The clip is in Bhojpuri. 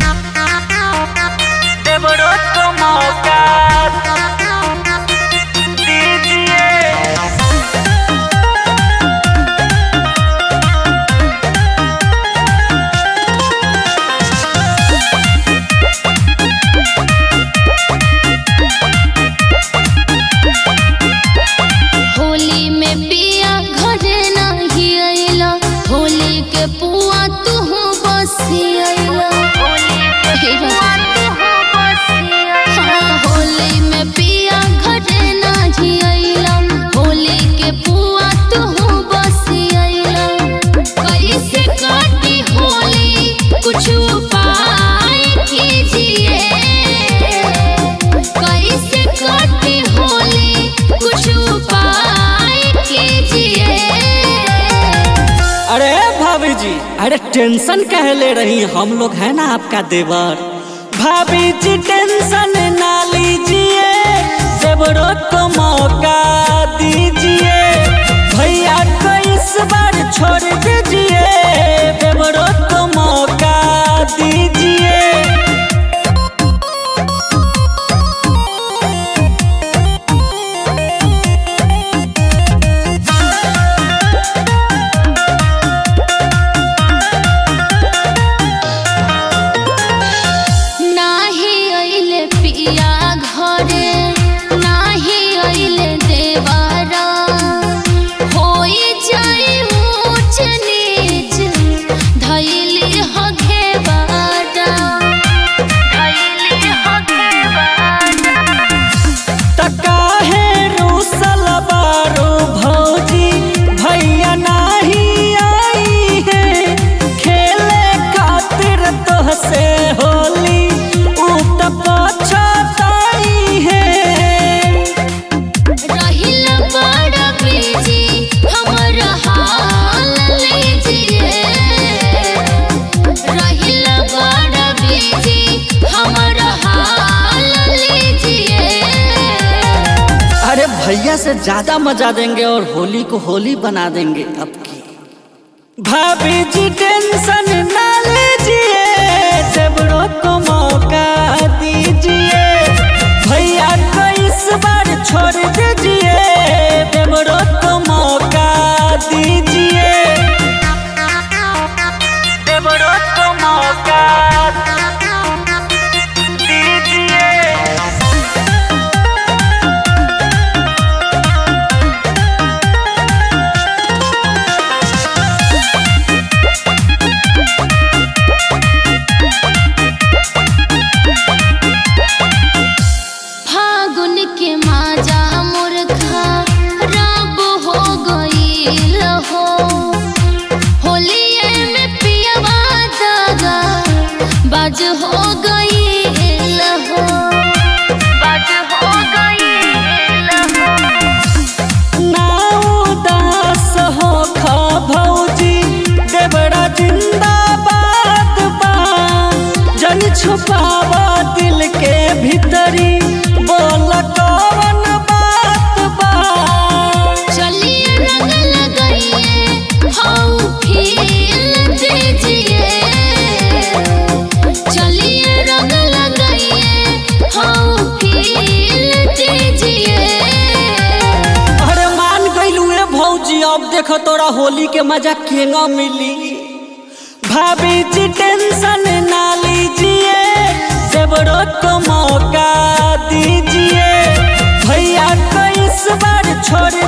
देवरों को मौका दीजिए। होली में पिया घरे नहीं अइला, होली के पुआ तू बसी अइला। हाँ, होली में पिया घरे नहीं अइला, होली के पुआ तू बसी अइला। कैसे काटी होली कुछ उपाय कीजिए, कैसे काटी होली कुछ उपाय कीजिए। अरे भाभी जी, अरे टेंशन कह ले रही, हम लोग है ना आपका देवर। भाभी जी टेंशन ना लीजिए, देवरों को मौका दीजिए। भैया को इस बार छोड़ दीजिए, देवरों को मौका दीजिए। नाही अइले पिया घरे, नाही अइले देवारा, होई जाई ऊंच नीच धइली हगे बारा, धइली हगे बारा। त काहे रूसल बारो भौजी, भैया नाही आई है खेले खातिर तोहसे होली, उ त पछताई है। रहिल बड़ा बीजी हमर हाल लीजिए, रहिल बड़ा बीजी हमर हाल लीजिए। अरे भैया से ज्यादा मजा देंगे और होली को होली बना देंगे अब की। भाभी जी टेंशन ना लीजिए, देवरों को मौका दीजिए। भैया को इस बार छोड़ दीजिए, देवरों को मौका दीजिए। देवरों को मौका दीजिए। फागुन के माजा मुर्खा रब हो गईल हो, होलिये में पियवा दागा बाज हो गईल हो, बाज हो गईल हो। ना उदास हो खा भौजी, देवरा जिंदाबाद बा। जन छुपावा दिल के भीतरी, बोल कौन बात बा। चलिए रंग लगाइए हाउ फील दीजिए, चलिए रंग लगाइए हाउ फील दीजिए। अरे मान गइलू रे भौजी, अब देखो तोरा होली के मजा केना मिली। भाभी जी टेंशन ना लीजिए, देवरों को मौका दीजिए। भैया को इस बार छोड़